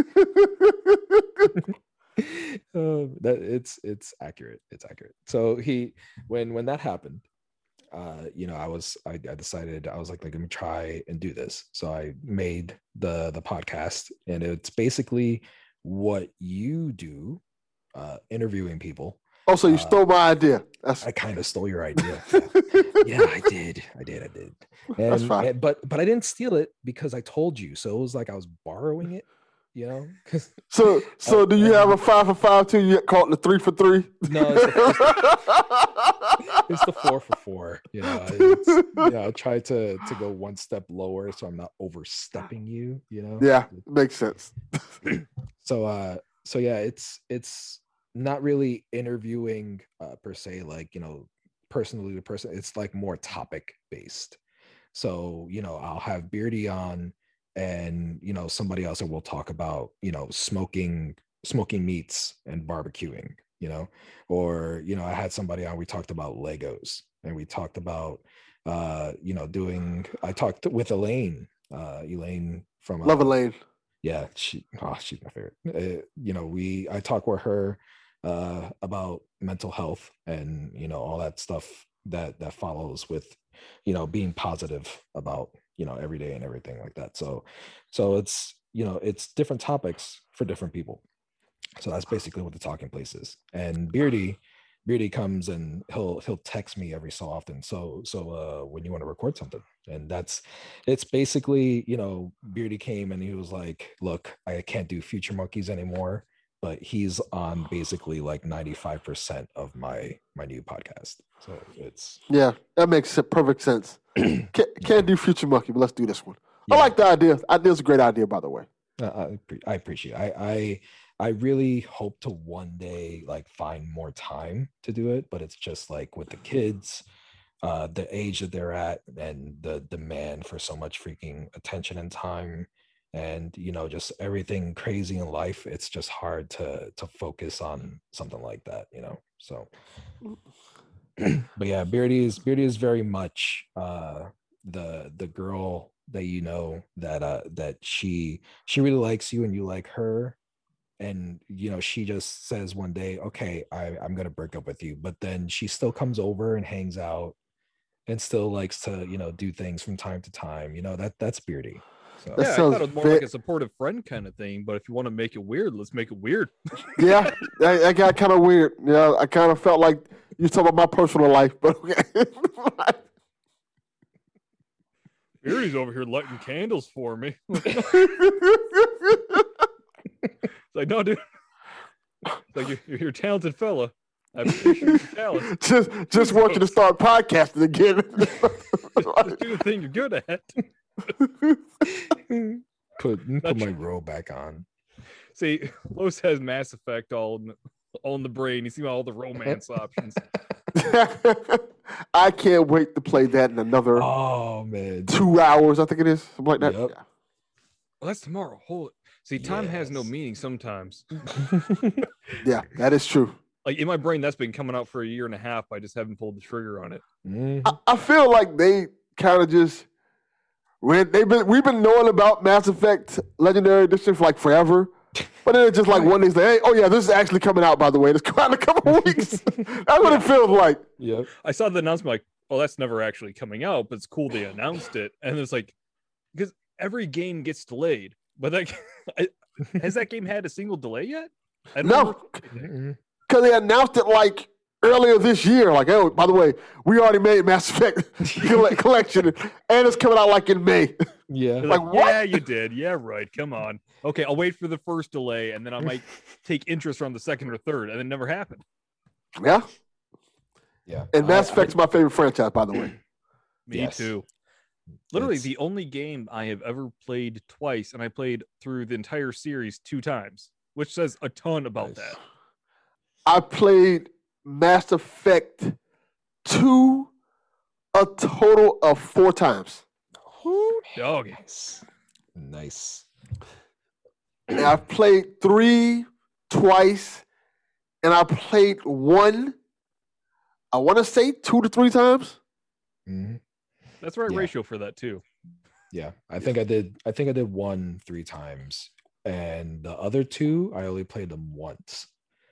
uh, that it's it's accurate. It's accurate. So he when when that happened, uh, you know, I was I, I decided I was like, like let me try and do this. So I made the the podcast, and it's basically what you do, uh, interviewing people. Also, you Uh, stole my idea. That's I kind of stole your idea. Yeah, I did. I did. I did. And, That's fine. and- but but I didn't steal it because I told you. So it was like I was borrowing it, you know? 'Cause- So, so do you have a five for five too? You call it the three for three? no, it's the, it's the four for four. You know, it's, you know, I try to to go one step lower so I'm not overstepping you. You know. Yeah, makes sense. So uh, so yeah, it's it's not really interviewing uh, per se, like you know, personally to person. It's like more topic based. So, you know, I'll have Beardy on, and, you know, somebody else, and we'll talk about, you know, smoking, smoking meats and barbecuing, you know, or, you know, I had somebody on, we talked about Legos, and we talked about, uh, you know, doing, I talked with Elaine, uh, Elaine from uh, Love Elaine. Yeah, she, oh, she's my favorite. Uh, you know, we, I talk with her uh, about mental health and, you know, all that stuff that that follows with, you know, being positive about, you know, every day and everything like that. So, so it's, you know, it's different topics for different people. So that's basically what the talking place is. And Beardy, Beardy comes and he'll he'll text me every so often. So so uh, when you want to record something, and that's, it's basically, you know, Beardy came and he was like, look, I can't do Future Monkeys anymore, but he's on basically like ninety-five percent of my my new podcast. So it's, Yeah, that makes perfect sense. can't, can't do Future Monkey, but let's do this one. Yeah. I like the idea. I think it's a great idea, by the way. uh, I, I appreciate it. I, I I really hope to one day like find more time to do it, but it's just like with the kids, uh, the age that they're at, and the demand for so much freaking attention and time, and, you know, just everything crazy in life. It's just hard to to focus on something like that, you know. So, but yeah, Beardy is Beardy is very much uh, the the girl that, you know, that uh, that she she really likes you and you like her. And, you know, she just says one day, okay, I, I'm going to break up with you. But then she still comes over and hangs out and still likes to, you know, do things from time to time. You know, that that's Beardy. So, That Yeah, I sounds thought it was more ve- like a supportive friend kind of thing. But if you want to make it weird, let's make it weird. Yeah, that, that got kind of weird. Yeah, I kind of felt like you talking about my personal life, but okay. Beardy's over here lighting candles for me. It's like, no, dude. It's like, you're, you're a talented fella. I appreciate your talent. just just want you to start podcasting again. Just do the thing you're good at. put put my robe back on. See, Los has Mass Effect all in the, all in the brain. You see all the romance options. I can't wait to play that in another Oh man. two hours. I think it is something like that. Yep. Yeah. Well, that's tomorrow. Hold it. See, time has no Yes. meaning sometimes. Yeah, that is true. Like in my brain, that's been coming out for a year and a half. I just haven't pulled the trigger on it. Mhm. I, I feel like they kind of just when they've been we've been knowing about Mass Effect Legendary Edition for like forever, but then it's just like one day, it's like, hey, oh yeah, this is actually coming out. By the way, it's coming out in a couple of weeks. That's what it feels like. Yep. I saw the announcement, like, oh, that's never actually coming out, but it's cool they announced it. And it's like, because every game gets delayed, but like, I, has that game had a single delay yet? I don't No, remember. Mhm. because they announced it like earlier this year. Like, oh, by the way, we already made Mass Effect colle- Collection, and it's coming out like in May. Yeah. They're Like, like, what? yeah, you did. Yeah, right. Come on. Okay, I'll wait for the first delay, and then I might take interest on the second or third, and it never happened. Yeah, Yeah. and Mass I- Effect's my favorite franchise, by the way. Me Yes. too. Literally, It's- the only game I have ever played twice, and I played through the entire series two times, which says a ton about Nice. that. I played Mass Effect two a total of four times. Dog. Nice. Nice. And I played three twice, and I played one, I want to say two to three times. Mhm. That's the right Yeah. ratio for that too. Yeah. I think I did I think I did one three times. And the other two, I only played them once.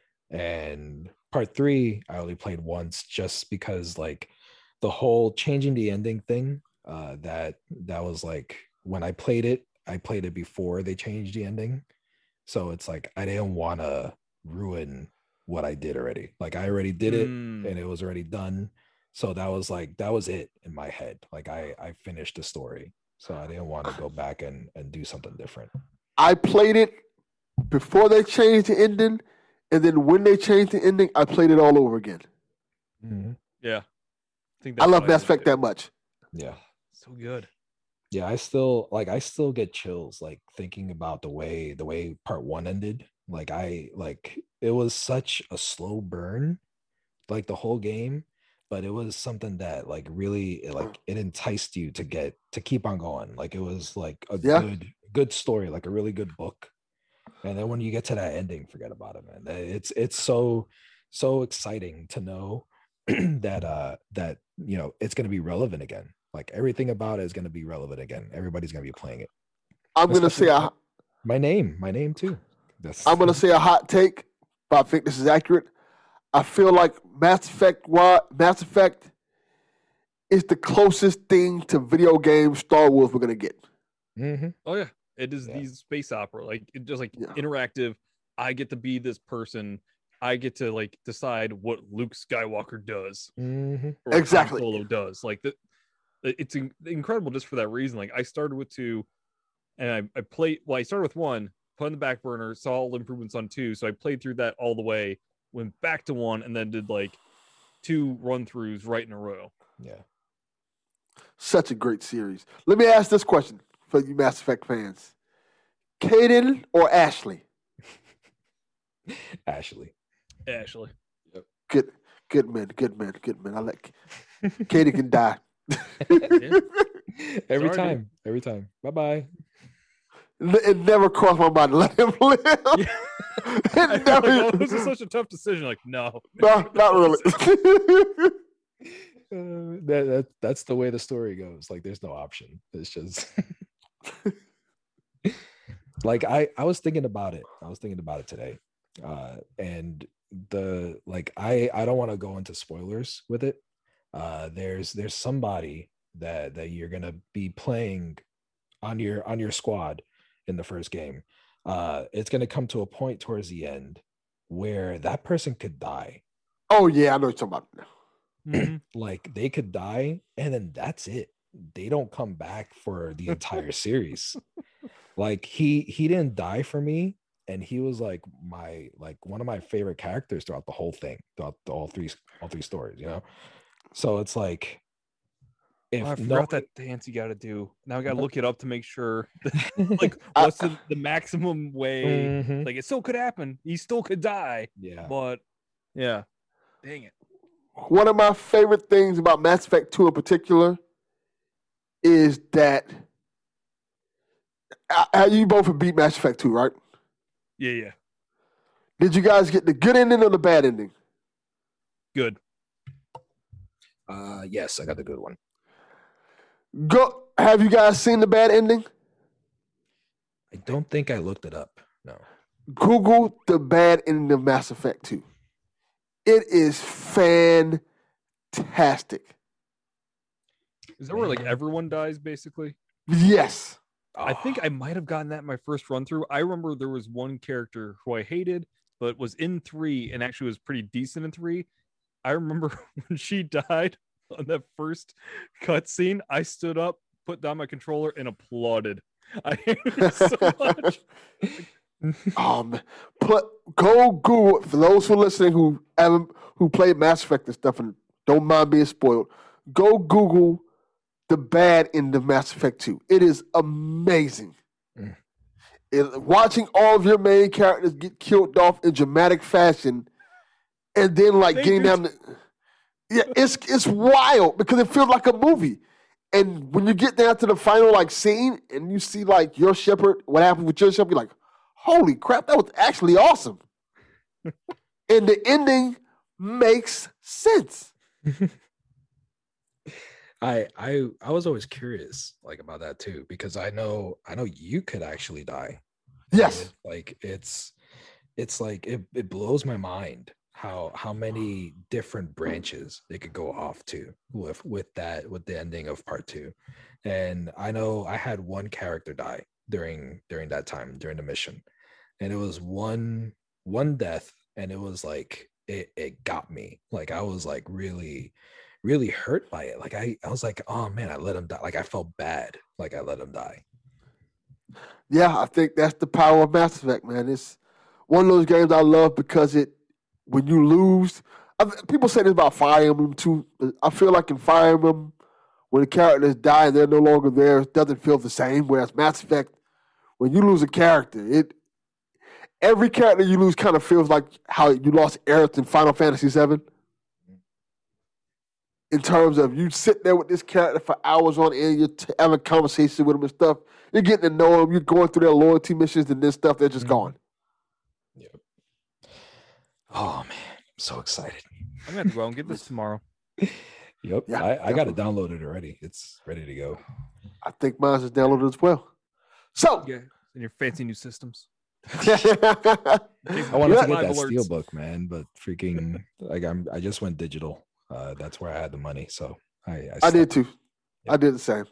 And part three, I only played once just because like the whole changing the ending thing, uh, that that was like when I played it, I played it before they changed the ending. So it's like I didn't want to ruin what I did already. Like I already did it Mm. and it was already done. So that was like that was it in my head. Like I I finished the story. So I didn't want to go back and and do something different. I played it before they changed the ending, and then when they changed the ending, I played it all over again. Mhm. Yeah. I think I love what Mass did Effect too. that much. Yeah. So good. Yeah, I still like I still get chills like thinking about the way the way part one ended. Like I like it was such a slow burn, like the whole game. but it was something that like really like it enticed you to get to keep on going. Like it was like a Yeah. good good story, like a really good book. And then when you get to that ending, forget about it, man. It's it's so so exciting to know that uh that you know it's going to be relevant again. Like everything about it is going to be relevant again. Everybody's going to be playing it. I'm gonna Especially say a, my name, my name too. That's I'm gonna say a hot take, but I think this is accurate. I feel like Mass Effect Mass Effect is the closest thing to video game Star Wars we're gonna get. hmm Oh yeah, it is Yeah. the space opera, like it just like Yeah. interactive. I get to be this person. I get to like decide what Luke Skywalker does, hmm or what Han Exactly. Solo does. Like the, it's in- incredible just for that reason. Like I started with two, and I, I played. Well, I started with one, put on the back burner, saw all the improvements on two, so I played through that all the way, went back to one, and then did like two run throughs right in a row. Yeah. Such a great series. Let me ask this question for you Mass Effect fans: Caden or Ashley? Ashley. Ashley, Good, good man, good man, good man. I like Caden can die. Every Sorry, time. Every time. Bye-bye. It never crossed my mind to let him live. yeah. It I feel never, like, oh, this is such a tough decision. Like no, no, not really. Uh, that, that that's the way the story goes. Like there's no option. It's just like I I was thinking about it. I was thinking about it today. Uh and the like I I don't want to go into spoilers with it. Uh there's there's somebody that that you're going to be playing on your on your squad in the first game. Uh it's going to come to a point towards the end where that person could die. Oh yeah, I know what you're talking about. Mhm. Like they could die and then that's it. They don't come back for the entire series. Like he he didn't die for me, and he was like my like one of my favorite characters throughout the whole thing, throughout the, all three all three stories, you know. So it's like if Oh, I no forgot that dance you got to do. Now I got to No. look it up to make sure. Like, I- what's the, the maximum way? Mhm. Like, it still could happen. He still could die. yeah, But yeah, dang it. One of my favorite things about Mass Effect two in particular is that I, I- you both have beat Mass Effect two, right? Yeah, yeah, Did you guys get the good ending or the bad ending? good. uh yes, I got the good one. Go. Have you guys seen the bad ending? I don't think I looked it up. No. Google the bad ending of Mass Effect two. It is fantastic. Is that where like Man. everyone dies basically? Yes. I think Oh, I might have gotten that in my first run through. I remember there was one character who I hated, but was in three and actually was pretty decent in three. I remember when she died on that first cutscene, I stood up, put down my controller, and applauded. I hated it so much. Um, put go Google for those who are listening who haven't who played Mass Effect and stuff and don't mind being spoiled. Go Google the bad end of Mass Effect two. It is amazing. Mm. It- watching all of your main characters get killed off in dramatic fashion, and then like They getting do down. The, yeah, it's it's wild because it feels like a movie. And when you get down to the final like scene and you see like your shepherd, what happened with your shepherd, you're like, holy crap, that was actually awesome. And the ending makes sense. I I I was always curious like about that too, because I know I know you could actually die. Yes. It- like it's it's like it, it blows my mind how how many different branches they could go off to with with that with the ending of part two. And I know I had one character die during during that time during the mission, and it was one one death, and it was like it it got me. Like I was like really really hurt by it. Like I I was like, oh man, I let him die. Like I felt bad like I let him die. Yeah, I think that's the power of Mass Effect, man. It's one of those games I love because it, when you lose, I, people say this about Fire Emblem too. I feel like in Fire Emblem, when the characters die and they're no longer there, it doesn't feel the same. Whereas Mass Effect, when you lose a character, it every character you lose kind of feels like how you lost Aerith in Final Fantasy seven. in terms of you sit there with this character for hours on end, you're t- having conversations with them and stuff. You're getting to know them. You're going through their loyalty missions and this stuff. They're just Mm-hmm. gone. Yep. Oh man, I'm so excited. I'm gonna have to go out and get this tomorrow. Yep. Yeah, I, I got it definitely. downloaded already. It's ready to go. I think mine's is downloaded as well. So, Yeah, in your fancy new systems. I wanted Yeah. to get that Live alerts. steelbook, man, but freaking like I'm I just went digital. Uh that's where I had the money. So I I, I did stuck- too. I did the same.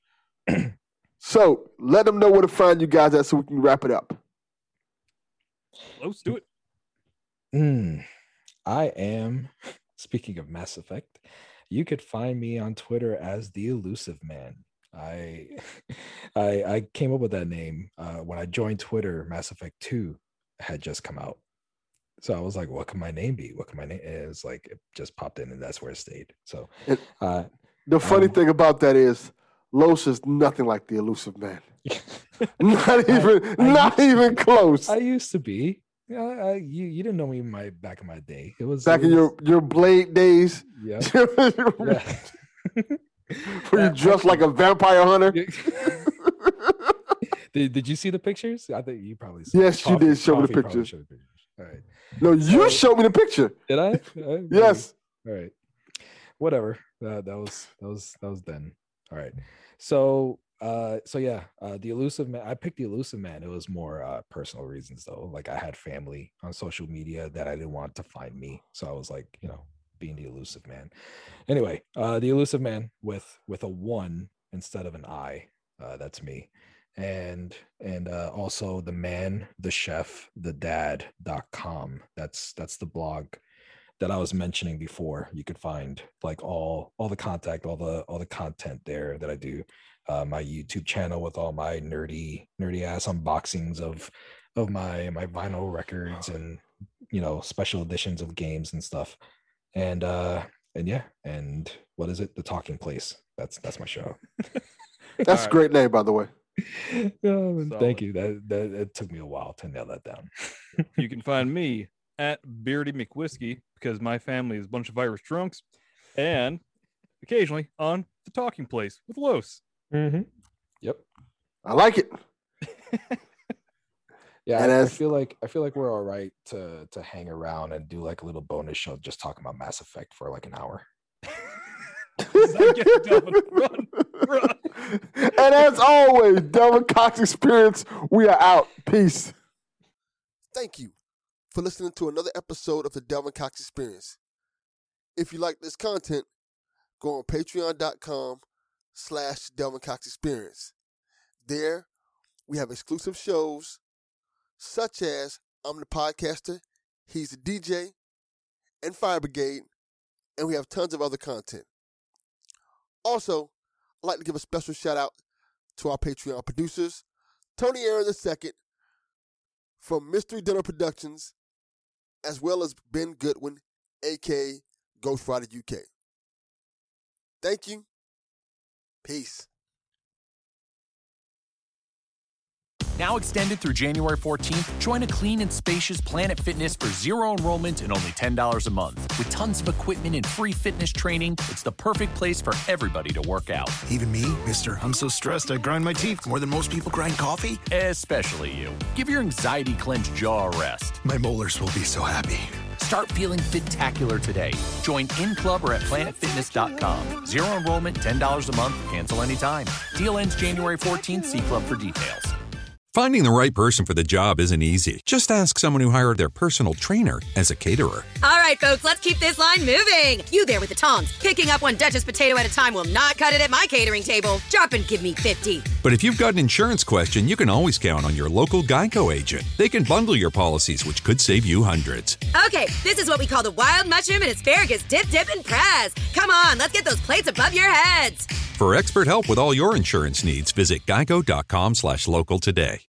So, let them know where to find you guys at so we can wrap it up. Let's do it. Mm, I am, speaking of Mass Effect, you could find me on Twitter as the Elusive Man. I I I came up with that name uh, when I joined Twitter. Mass Effect two had just come out. So I was like, what can my name be? What can my name? And it's like it just popped in and that's where it stayed. So It- uh The funny Um, thing about that is, Los is nothing like the Elusive Man. Not even, I not used to even be. close. I used to be. Yeah, I, you you didn't know me in my back in my day. It was Back it in your, was- your Blade days, yeah. where yeah. you dressed like a vampire hunter. did, did you see the pictures? I think you probably saw Yes, you did show me the Coffee probably pictures. showed the pictures. All right. No, you So- showed me the picture. Did I? Uh, Yes. All right. Whatever. That that was that was that was then. All right. So uh so yeah, uh the Elusive Man. I picked the Elusive Man. It was more uh personal reasons though. Like I had family on social media that I didn't want to find me. So I was like, you know, being the Elusive Man. Anyway, uh the Elusive Man with with a one instead of an I. Uh that's me. And and uh also the man, the chef, the dad dot com. That's that's the blog that I was mentioning before. You could find like all all the contact, all the all the content there that I do. Uh, my YouTube channel with all my nerdy nerdy ass unboxings of of my my vinyl records and you know special editions of games and stuff. And uh and yeah, and what is it? The Talking Place. That's that's my show. That's a Alright. great name, by the way. Oh, Solid. thank you. That, that it took me a while to nail that down. You can find me at Beardy McWhiskey because my family is a bunch of Irish drunks, and occasionally on The Talking Place with Los. Mm-hmm. Yep. I like it. Yeah, And I, I as- feel like I feel like we're all right to to hang around and do like a little bonus show just talking about Mass Effect for like an hour. Get Delvin, run, run. And as always, Delvin Cox Experience, we are out. Peace. Thank you for listening to another episode of the Delvin Cox Experience. If you like this content, go on patreon.com slash Delvin Cox Experience. There, we have exclusive shows such as I'm the Podcaster, He's the D J, and Fire Brigade, and we have tons of other content. Also, I'd like to give a special shout out to our Patreon producers, Tony Aaron the Second from Mystery Dinner Productions, as well as Ben Goodwin, aka Ghost Rider U K. Thank you. Peace. Now extended through January fourteenth, join a clean and spacious Planet Fitness for zero enrollment and only ten dollars a month. With tons of equipment and free fitness training, it's the perfect place for everybody to work out. Even me, mister, I'm so stressed I grind my teeth more than most people grind coffee. Especially you. Give your anxiety-clenched jaw a rest. My molars will be so happy. Start feeling fit-tacular today. Join in club or at planet fitness dot com. Zero enrollment, ten dollars a month, cancel anytime. Deal ends January fourteenth. See club for details. Finding the right person for the job isn't easy. Just ask someone who hired their personal trainer as a caterer. All right, folks, let's keep this line moving. You there with the tongs. Picking up one Duchess potato at a time will not cut it at my catering table. Drop and give me fifty. But if you've got an insurance question, you can always count on your local Geico agent. They can bundle your policies, which could save you hundreds. Okay, this is what we call the wild mushroom and asparagus dip, dip, and press. Come on, let's get those plates above your heads. For expert help with all your insurance needs, visit geico dot com slash local today.